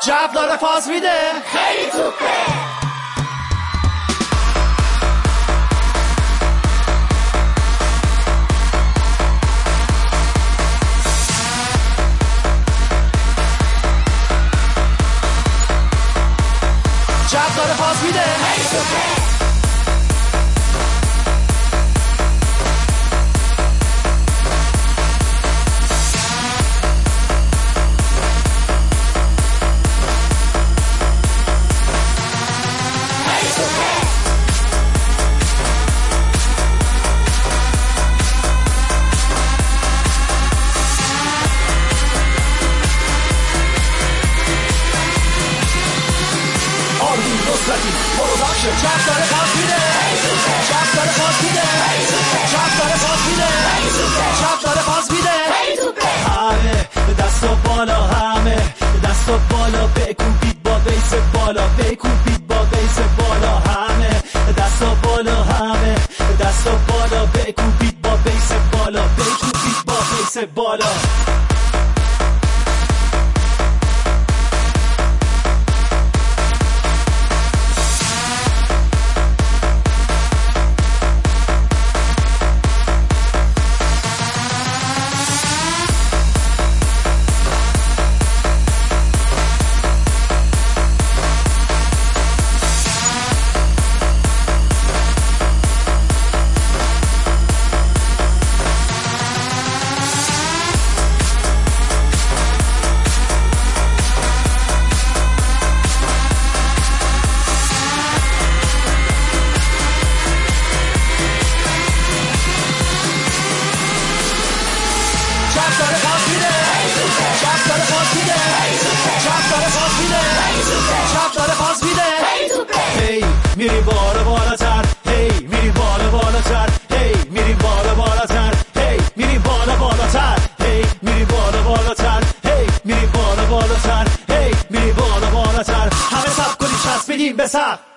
جو داره فاز میده، خیلی توپه. جو داره فاز میده، خیلی توپه. جو داره فاز میده، جو داره فاز میده، جو داره فاز میده، جو داره فاز میده. همه دست و بالا، همه دست و بالا، بکوبید با بیس بالا، بکوبید با بیس بالا. همه دست و بالا، همه دست و بالا، بکوبید با بیس بالا، بکوبید با بیس بالا. میری بالا بالاتر، هی میری بالا بالاتر، هی میری بالا بالاتر، هی میری بالا بالاتر، هی میری بالا بالاتر، هی میری بالا بالاتر، هی میری بالا بالاتر. همه سب کنیم چسبیدیم به سر.